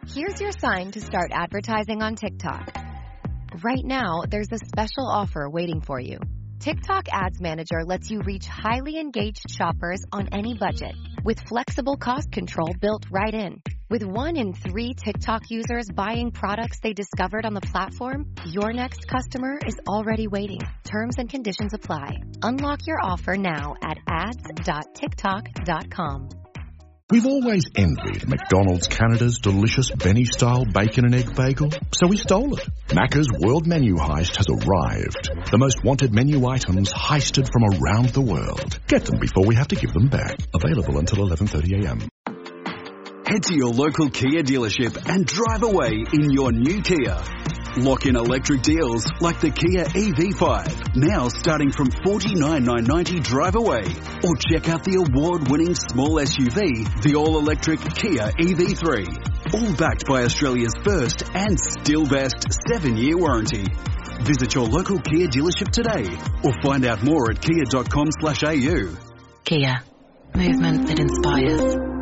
Here's your sign to start advertising on TikTok. Right now, there's a special offer waiting for you. TikTok Ads Manager lets you reach highly engaged shoppers on any budget, with flexible cost control built right in. With 1 in 3 TikTok users buying products they discovered on the platform, your next customer is already waiting. Terms and conditions apply. Unlock your offer now at ads.tiktok.com. We've always envied McDonald's Canada's delicious Benny-style bacon and egg bagel, so we stole it. Macca's World Menu Heist has arrived. The most wanted menu items heisted from around the world. Get them before we have to give them back. Available until 11:30 a.m. Head to your local Kia dealership and drive away in your new Kia. Lock in electric deals like the Kia EV5, now starting from $49,990 drive away. Or check out the award-winning small SUV, the all-electric Kia EV3. All backed by Australia's first and still best 7-year warranty. Visit your local Kia dealership today or find out more at kia.com/au. Kia. Movement that inspires.